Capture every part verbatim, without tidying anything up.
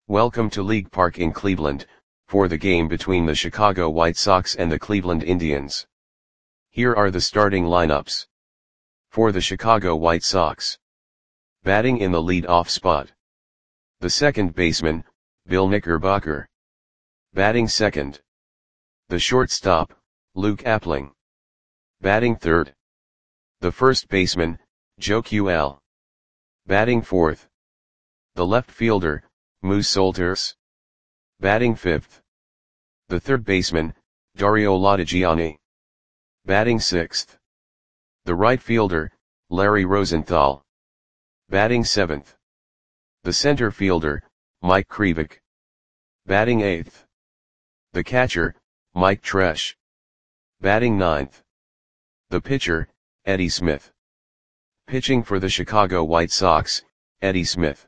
Welcome to League Park in Cleveland, for the game between the Chicago White Sox and the Cleveland Indians. Here are the starting lineups. For the Chicago White Sox. Batting in the lead-off spot. The second baseman, Bill Knickerbocker. Batting second. The shortstop, Luke Appling. Batting third. The first baseman, Joe Q L. Batting fourth. The left fielder, Moose Solters. Batting fifth. The third baseman, Dario Lodigiani. Batting sixth. The right fielder, Larry Rosenthal. Batting seventh. The center fielder, Mike Krivik. Batting eighth. The catcher, Mike Tresh. Batting ninth. The pitcher, Eddie Smith. Pitching for the Chicago White Sox, Eddie Smith.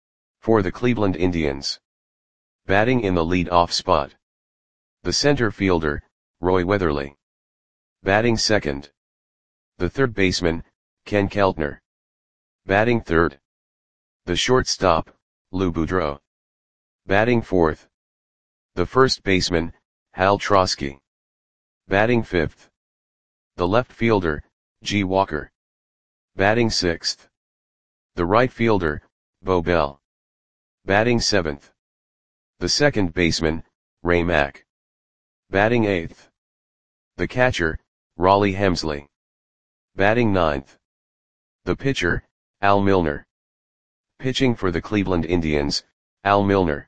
For the Cleveland Indians. Batting in the lead-off spot. The center fielder, Roy Weatherly. Batting second. The third baseman, Ken Keltner. Batting third. The shortstop, Lou Boudreau. Batting fourth. The first baseman, Hal Trosky. Batting fifth. The left fielder, G. Walker. Batting sixth. The right fielder, Bo Bell. Batting seventh. The second baseman, Ray Mack. Batting eighth. The catcher, Raleigh Hemsley. Batting ninth. The pitcher, Al Milner. Pitching for the Cleveland Indians, Al Milner.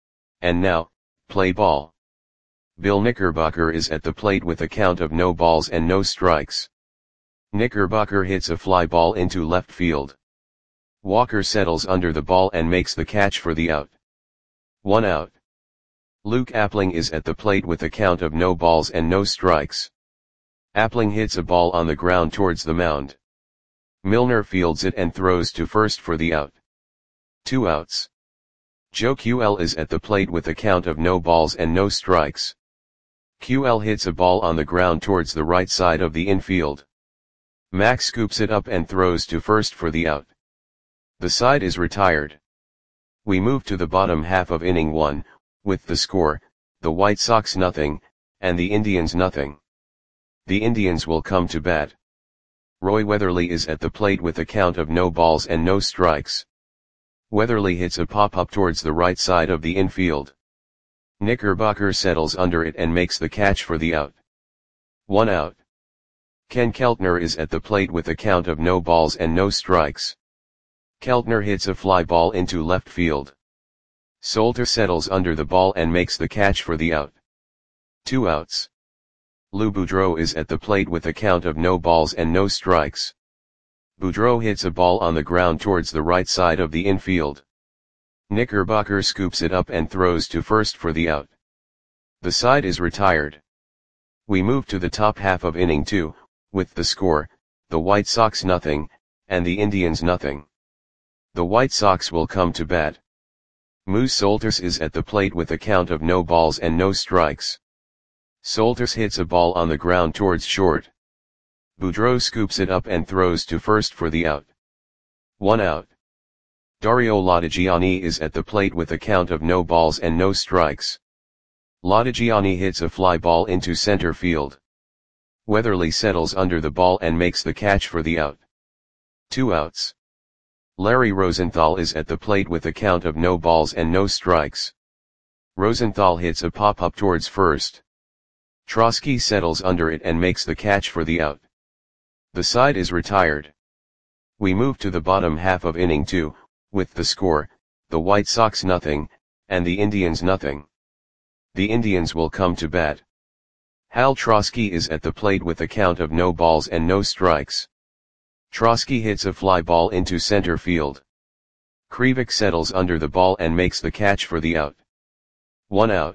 And now, play ball. Bill Knickerbocker is at the plate with a count of no balls and no strikes. Knickerbocker hits a fly ball into left field. Walker settles under the ball and makes the catch for the out. One out. Luke Appling is at the plate with a count of no balls and no strikes. Appling hits a ball on the ground towards the mound. Milner fields it and throws to first for the out. Two outs. Joe Q L is at the plate with a count of no balls and no strikes. Q L hits a ball on the ground towards the right side of the infield. Max scoops it up and throws to first for the out. The side is retired. We move to the bottom half of inning one, with the score, the White Sox nothing, and the Indians nothing. The Indians will come to bat. Roy Weatherly is at the plate with a count of no balls and no strikes. Weatherly hits a pop-up towards the right side of the infield. Knickerbocker settles under it and makes the catch for the out. One out. Ken Keltner is at the plate with a count of no balls and no strikes. Keltner hits a fly ball into left field. Solter settles under the ball and makes the catch for the out. Two outs. Lou Boudreau is at the plate with a count of no balls and no strikes. Boudreau hits a ball on the ground towards the right side of the infield. Knickerbocker scoops it up and throws to first for the out. The side is retired. We move to the top half of inning two, with the score, the White Sox nothing, and the Indians nothing. The White Sox will come to bat. Moose Solters is at the plate with a count of no balls and no strikes. Solters hits a ball on the ground towards short. Boudreau scoops it up and throws to first for the out. One out. Dario Lodigiani is at the plate with a count of no balls and no strikes. Lodigiani hits a fly ball into center field. Weatherly settles under the ball and makes the catch for the out. Two outs. Larry Rosenthal is at the plate with a count of no balls and no strikes. Rosenthal hits a pop-up towards first. Trosky settles under it and makes the catch for the out. The side is retired. We move to the bottom half of inning two, with the score, the White Sox nothing, and the Indians nothing. The Indians will come to bat. Hal Trosky is at the plate with a count of no balls and no strikes. Trosky hits a fly ball into center field. Krivik settles under the ball and makes the catch for the out. One out.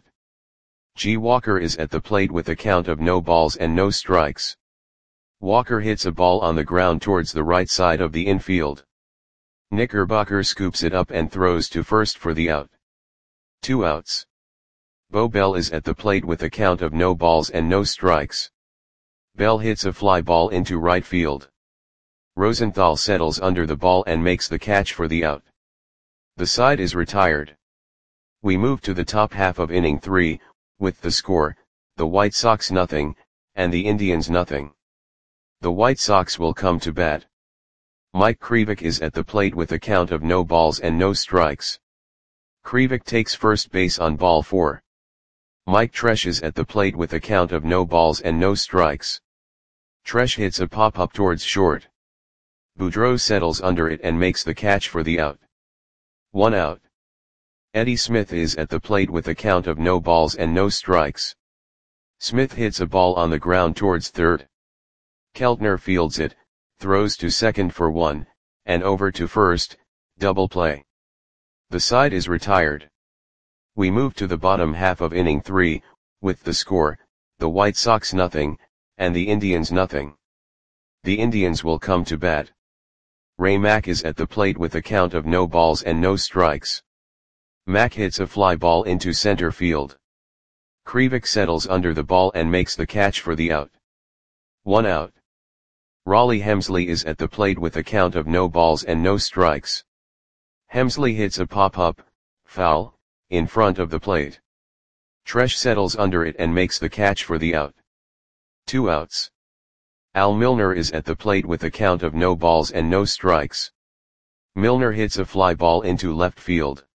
G. Walker is at the plate with a count of no balls and no strikes. Walker hits a ball on the ground towards the right side of the infield. Knickerbocker scoops it up and throws to first for the out. Two outs. Bo Bell is at the plate with a count of no balls and no strikes. Bell hits a fly ball into right field. Rosenthal settles under the ball and makes the catch for the out. The side is retired. We move to the top half of inning three, with the score, the White Sox nothing, and the Indians nothing. The White Sox will come to bat. Mike Krivik is at the plate with a count of no balls and no strikes. Krivik takes first base on ball four. Mike Tresh is at the plate with a count of no balls and no strikes. Tresh hits a pop-up towards short. Boudreau settles under it and makes the catch for the out. One out. Eddie Smith is at the plate with a count of no balls and no strikes. Smith hits a ball on the ground towards third. Keltner fields it, throws to second for one, and over to first, double play. The side is retired. We move to the bottom half of inning three, with the score, the White Sox nothing, and the Indians nothing. The Indians will come to bat. Ray Mack is at the plate with a count of no balls and no strikes. Mack hits a fly ball into center field. Krivik settles under the ball and makes the catch for the out. One out. Raleigh Hemsley is at the plate with a count of no balls and no strikes. Hemsley hits a pop-up, foul, in front of the plate. Tresh settles under it and makes the catch for the out. Two outs. Al Milner is at the plate with a count of no balls and no strikes. Milner hits a fly ball into left field.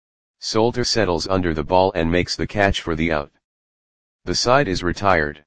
Solter settles under the ball and makes the catch for the out. The side is retired.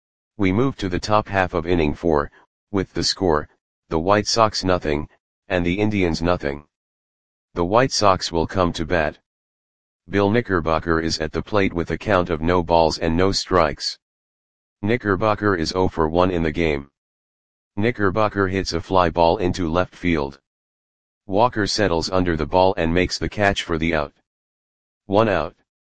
We move to the top half of inning four, with the score, the White Sox nothing, and the Indians nothing. The White Sox will come to bat. Bill Knickerbocker is at the plate with a count of no balls and no strikes. Knickerbocker is oh for one in the game. Knickerbocker hits a fly ball into left field. Walker settles under the ball and makes the catch for the out. One out.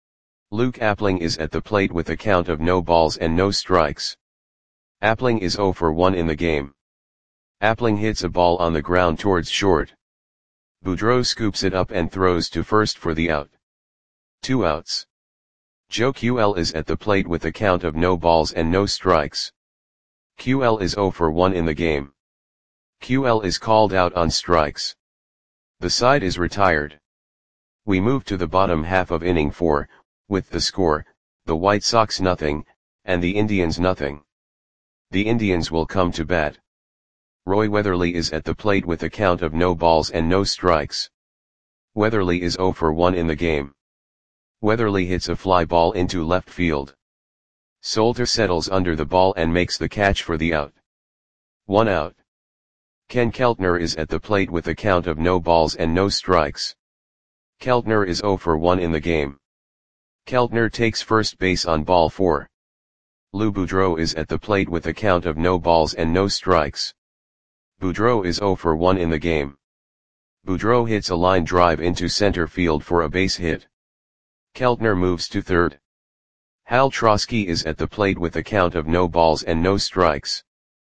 Luke Appling is at the plate with a count of no balls and no strikes. Appling is oh for one in the game. Appling hits a ball on the ground towards short. Boudreau scoops it up and throws to first for the out. Two outs. Joe Q L is at the plate with a count of no balls and no strikes. Q L is oh for one in the game. Q L is called out on strikes. The side is retired. We move to the bottom half of inning four, with the score, the White Sox nothing, and the Indians nothing. The Indians will come to bat. Roy Weatherly is at the plate with a count of no balls and no strikes. Weatherly is oh for one in the game. Weatherly hits a fly ball into left field. Solter settles under the ball and makes the catch for the out. One out. Ken Keltner is at the plate with a count of no balls and no strikes. Keltner is oh for one in the game. Keltner takes first base on ball four. Lou Boudreau is at the plate with a count of no balls and no strikes. Boudreau is oh for one in the game. Boudreau hits a line drive into center field for a base hit. Keltner moves to third. Hal Trosky is at the plate with a count of no balls and no strikes.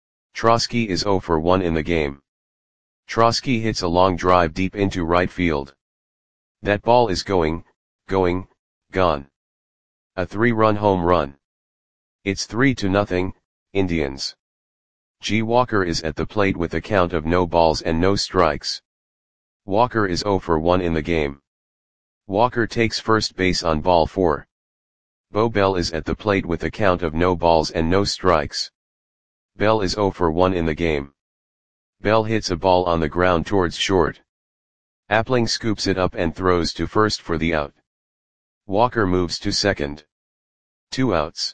Trosky is oh for one in the game. Trosky hits a long drive deep into right field. That ball is going, going, gone. A three-run home run. It's three to nothing, Indians. G. Walker is at the plate with a count of no balls and no strikes. Walker is oh for one in the game. Walker takes first base on ball four. Bo Bell is at the plate with a count of no balls and no strikes. Bell is oh for one in the game. Bell hits a ball on the ground towards short. Appling scoops it up and throws to first for the out. Walker moves to second. Two outs.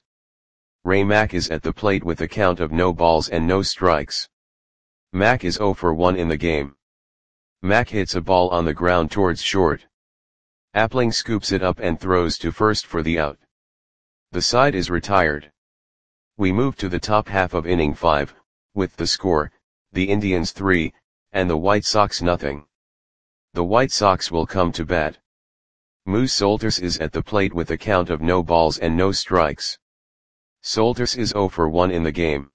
Ray Mack is at the plate with a count of no balls and no strikes. Mack is oh for one in the game. Mack hits a ball on the ground towards short. Appling scoops it up and throws to first for the out. The side is retired. We move to the top half of inning five, with the score, the Indians three, and the White Sox nothing. The White Sox will come to bat. Moose Solters is at the plate with a count of no balls and no strikes. Solters is oh for one in the game.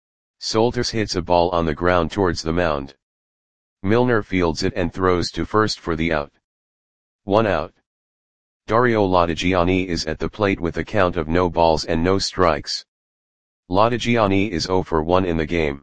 Solters hits a ball on the ground towards the mound. Milner fields it and throws to first for the out. One out. Dario Latigiani is at the plate with a count of no balls and no strikes. Latigiani is oh for one in the game.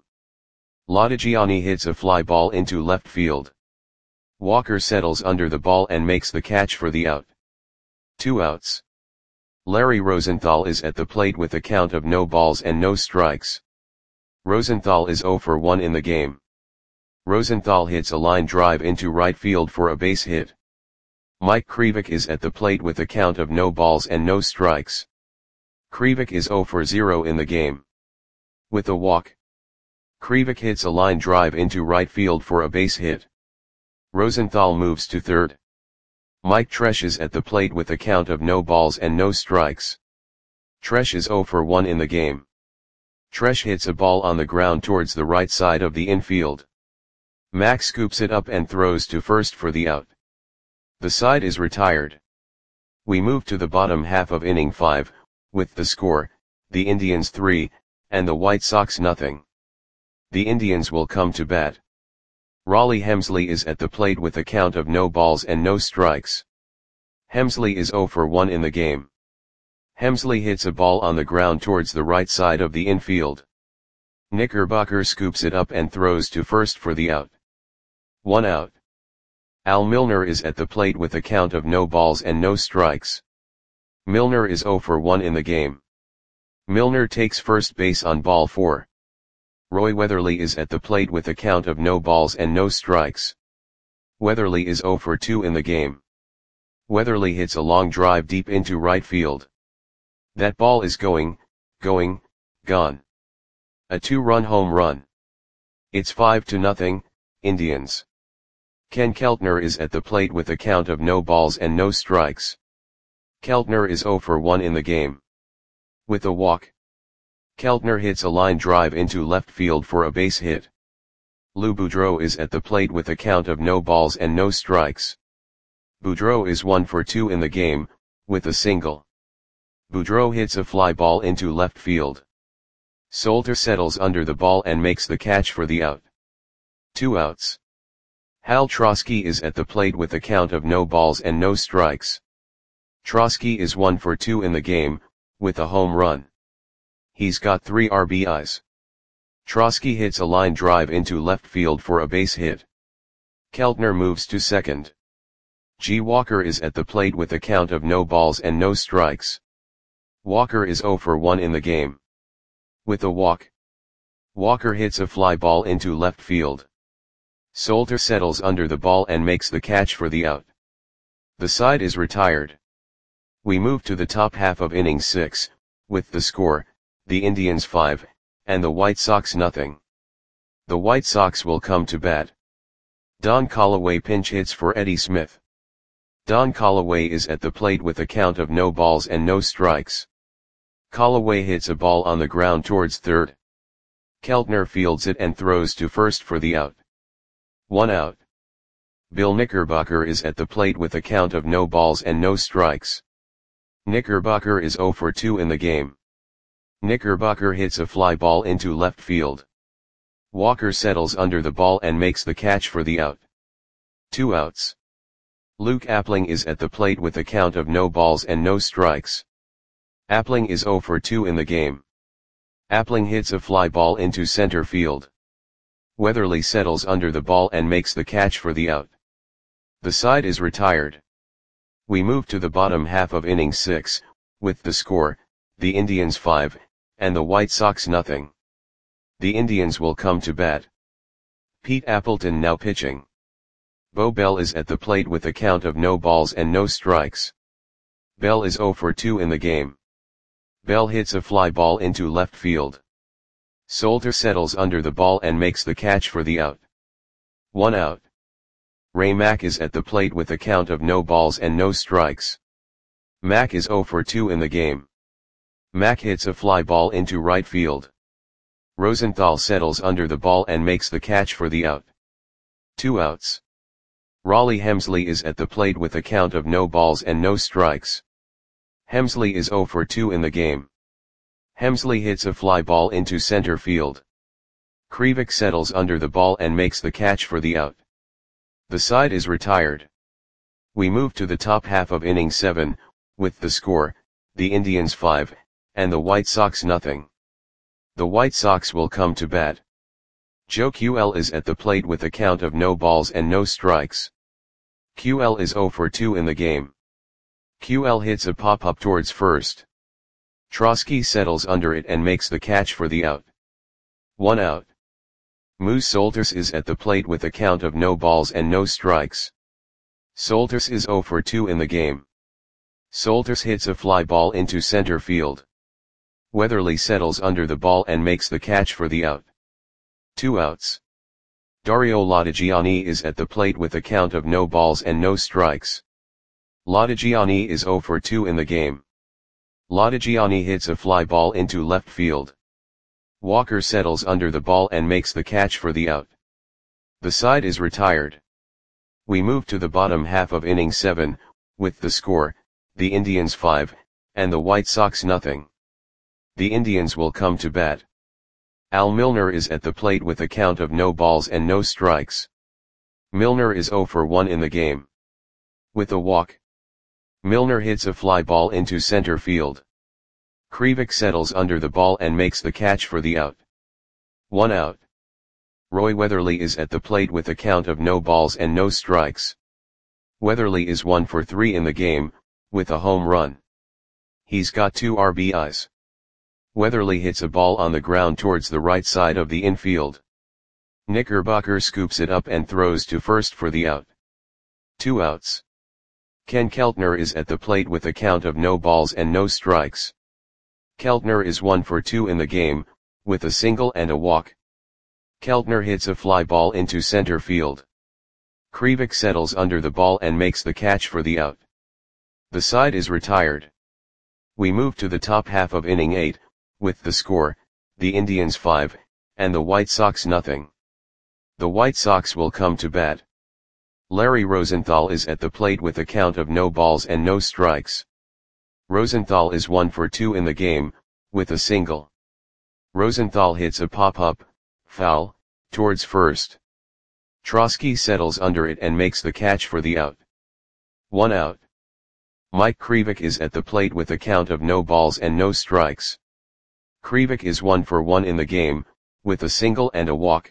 Latigiani hits a fly ball into left field. Walker settles under the ball and makes the catch for the out. Two outs. Larry Rosenthal is at the plate with a count of no balls and no strikes. Rosenthal is zero for one in the game. Rosenthal hits a line drive into right field for a base hit. Mike Krivik is at the plate with a count of no balls and no strikes. Krivik is zero for zero in the game. With a walk, Krivik hits a line drive into right field for a base hit. Rosenthal moves to third. Mike Tresh is at the plate with a count of no balls and no strikes. Tresh is zero for one in the game. Tresh hits a ball on the ground towards the right side of the infield. Mack scoops it up and throws to first for the out. The side is retired. We move to the bottom half of inning five, with the score, the Indians three, and the White Sox nothing. The Indians will come to bat. Raleigh Hemsley is at the plate with a count of no balls and no strikes. Hemsley is zero for one in the game. Hemsley hits a ball on the ground towards the right side of the infield. Knickerbocker scoops it up and throws to first for the out. One out. Al Milner is at the plate with a count of no balls and no strikes. Milner is zero for one in the game. Milner takes first base on ball four. Roy Weatherly is at the plate with a count of no balls and no strikes. Weatherly is zero for two in the game. Weatherly hits a long drive deep into right field. That ball is going, going, gone. A two-run home run. It's five to nothing, Indians. Ken Keltner is at the plate with a count of no balls and no strikes. Keltner is zero for one in the game. With a walk, Keltner hits a line drive into left field for a base hit. Lou Boudreau is at the plate with a count of no balls and no strikes. Boudreau is one for two in the game, with a single. Boudreau hits a fly ball into left field. Solter settles under the ball and makes the catch for the out. Two outs. Hal Trosky is at the plate with a count of no balls and no strikes. Trosky is one for two in the game, with a home run. He's got three R B Is. Trosky hits a line drive into left field for a base hit. Keltner moves to second. G. Walker is at the plate with a count of no balls and no strikes. Walker is zero for one in the game. With a walk, Walker hits a fly ball into left field. Solter settles under the ball and makes the catch for the out. The side is retired. We move to the top half of inning six, with the score, the Indians five, and the White Sox nothing. The White Sox will come to bat. Don Callaway pinch hits for Eddie Smith. Don Callaway is at the plate with a count of no balls and no strikes. Callaway hits a ball on the ground towards third. Keltner fields it and throws to first for the out. One out. Bill Knickerbocker is at the plate with a count of no balls and no strikes. Knickerbocker is zero for two in the game. Knickerbocker hits a fly ball into left field. Walker settles under the ball and makes the catch for the out. Two outs. Luke Appling is at the plate with a count of no balls and no strikes. Appling is zero for two in the game. Appling hits a fly ball into center field. Weatherly settles under the ball and makes the catch for the out. The side is retired. We move to the bottom half of inning six, with the score, the Indians five, and the White Sox nothing. The Indians will come to bat. Pete Appleton now pitching. Bo Bell is at the plate with a count of no balls and no strikes. Bell is zero for two in the game. Bell hits a fly ball into left field. Solter settles under the ball and makes the catch for the out. One out. Ray Mack is at the plate with a count of no balls and no strikes. Mack is zero for two in the game. Mack hits a fly ball into right field. Rosenthal settles under the ball and makes the catch for the out. Two outs. Raleigh Hemsley is at the plate with a count of no balls and no strikes. Hemsley is zero for two in the game. Hemsley hits a fly ball into center field. Krivik settles under the ball and makes the catch for the out. The side is retired. We move to the top half of inning seven, with the score, the Indians five, and the White Sox nothing. The White Sox will come to bat. Joe Q L is at the plate with a count of no balls and no strikes. Q L is zero for two in the game. Q L hits a pop-up towards first. Trotsky settles under it and makes the catch for the out. One out. Moose Soltis is at the plate with a count of no balls and no strikes. Soltis is zero for two in the game. Soltis hits a fly ball into center field. Weatherly settles under the ball and makes the catch for the out. Two outs. Dario Latigiani is at the plate with a count of no balls and no strikes. Latigiani is zero for two in the game. Latigiani hits a fly ball into left field. Walker settles under the ball and makes the catch for the out. The side is retired. We move to the bottom half of inning seven, with the score, the Indians five, and the White Sox nothing. The Indians will come to bat. Al Milner is at the plate with a count of no balls and no strikes. Milner is zero for one in the game. With a walk, Milner hits a fly ball into center field. Krivik settles under the ball and makes the catch for the out. One out. Roy Weatherly is at the plate with a count of no balls and no strikes. Weatherly is one for three in the game, with a home run. He's got two R B Is. Weatherly hits a ball on the ground towards the right side of the infield. Knickerbocker scoops it up and throws to first for the out. Two outs. Ken Keltner is at the plate with a count of no balls and no strikes. Keltner is one for two in the game, with a single and a walk. Keltner hits a fly ball into center field. Krivik settles under the ball and makes the catch for the out. The side is retired. We move to the top half of inning eight, with the score, the Indians five, and the White Sox nothing. The White Sox will come to bat. Larry Rosenthal is at the plate with a count of no balls and no strikes. Rosenthal is one for two in the game, with a single. Rosenthal hits a pop-up, foul, towards first. Trotsky settles under it and makes the catch for the out. One out. Mike Krivik is at the plate with a count of no balls and no strikes. Krivik is one for one in the game, with a single and a walk.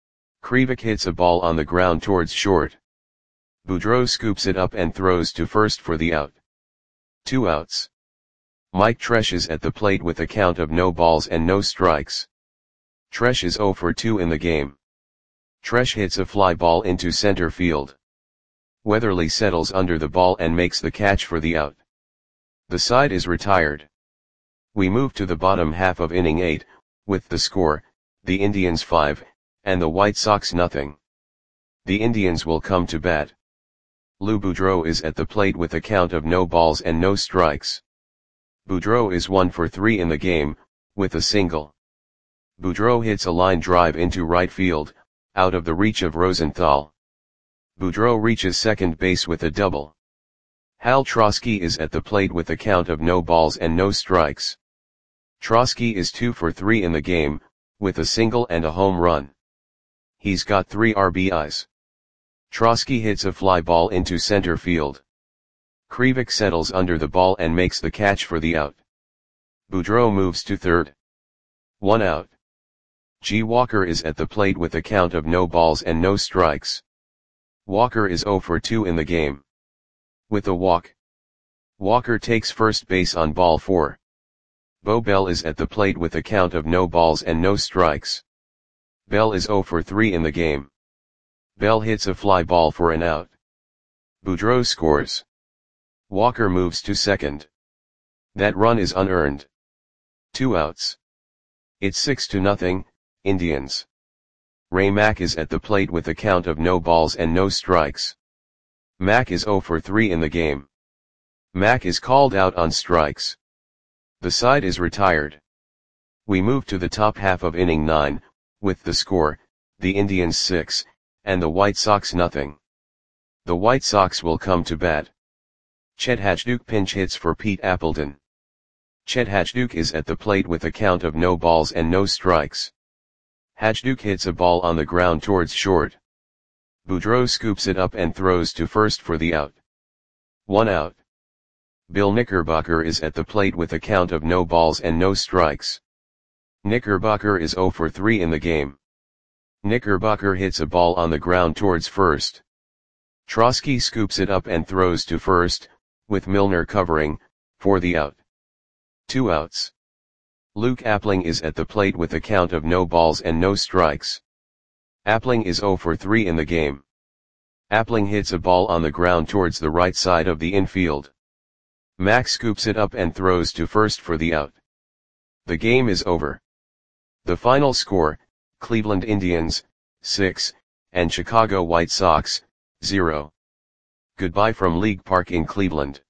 Krivik hits a ball on the ground towards short. Boudreau scoops it up and throws to first for the out. Two outs. Mike Tresh is at the plate with a count of no balls and no strikes. Tresh is zero for two in the game. Tresh hits a fly ball into center field. Weatherly settles under the ball and makes the catch for the out. The side is retired. We move to the bottom half of inning eight, with the score, the Indians five, and the White Sox nothing. The Indians will come to bat. Lou Boudreau is at the plate with a count of no balls and no strikes. Boudreau is one for three in the game, with a single. Boudreau hits a line drive into right field, out of the reach of Rosenthal. Boudreau reaches second base with a double. Hal Trotsky is at the plate with a count of no balls and no strikes. Trotsky is two for three in the game, with a single and a home run. He's got three R B Is. Trotsky hits a fly ball into center field. Krivik settles under the ball and makes the catch for the out. Boudreau moves to third. One out. G. Walker is at the plate with a count of no balls and no strikes. Walker is zero for two in the game. With a walk, Walker takes first base on ball four. Bo Bell is at the plate with a count of no balls and no strikes. Bell is zero for three in the game. Bell hits a fly ball for an out. Boudreau scores. Walker moves to second. That run is unearned. Two outs. It's six to nothing, Indians. Ray Mack is at the plate with a count of no balls and no strikes. Mack is zero for three in the game. Mack is called out on strikes. The side is retired. We move to the top half of inning nine, with the score, the Indians six, and the White Sox nothing. The White Sox will come to bat. Chet Hatchduk pinch hits for Pete Appleton. Chet Hatchduk is at the plate with a count of no balls and no strikes. Hatchduk hits a ball on the ground towards short. Boudreau scoops it up and throws to first for the out. One out. Bill Knickerbocker is at the plate with a count of no balls and no strikes. Knickerbocker is zero for three in the game. Knickerbocker hits a ball on the ground towards first. Trotsky scoops it up and throws to first, with Milner covering, for the out. Two outs. Luke Appling is at the plate with a count of no balls and no strikes. Appling is zero for three in the game. Appling hits a ball on the ground towards the right side of the infield. Max scoops it up and throws to first for the out. The game is over. The final score, Cleveland Indians, six, and Chicago White Sox, zero. Goodbye from League Park in Cleveland.